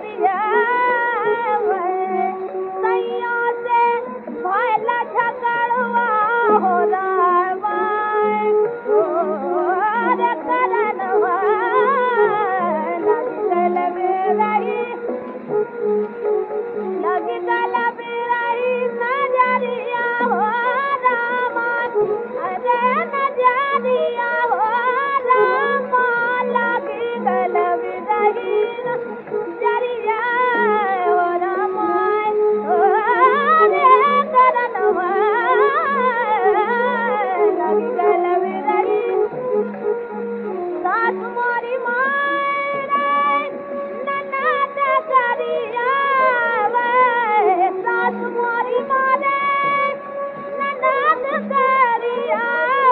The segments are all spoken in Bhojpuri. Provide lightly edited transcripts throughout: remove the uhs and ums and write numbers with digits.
नजरिया सैया से भला झगड़वा हो रामा रे करनवा लग गल बिरही नजरिया हो रामा अरे नजरिया हो रामा लग गल बिरही नजरिया हो रामा रे करनवा लग गल बिरही सास मोरी मारे ननद करिया सास मोरी मारे ननद करिया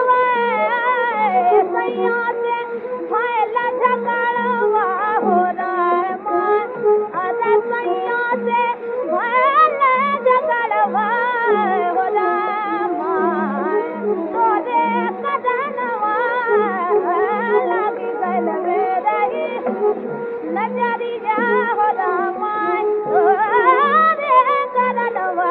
सैया से भला झगड़वा हो रामा अरे सैया से भला झगड़वा हो रामा तोरे कदनवा लग गल बिरही नजरिया हो रामा रे करनवा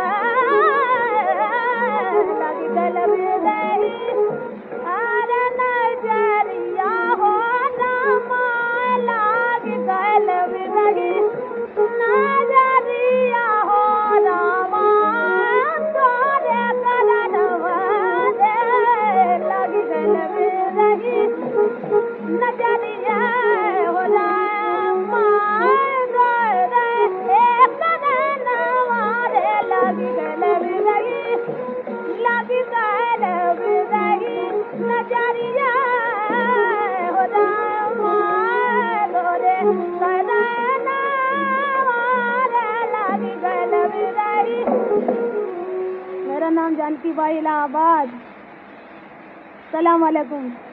लग गल बिरही अरे नजरिया हो रामा लग गल बिरही नजरिया हो रामा तोरे करनवा लग गल बिरही नजरिया हो रामा रे करनवा लग गल बिरही नजरिया हो रामा रे करनवा लग गल बिरही। मेरा नाम जानकी बाई इलाहाबाद। सलाम अलैकुम।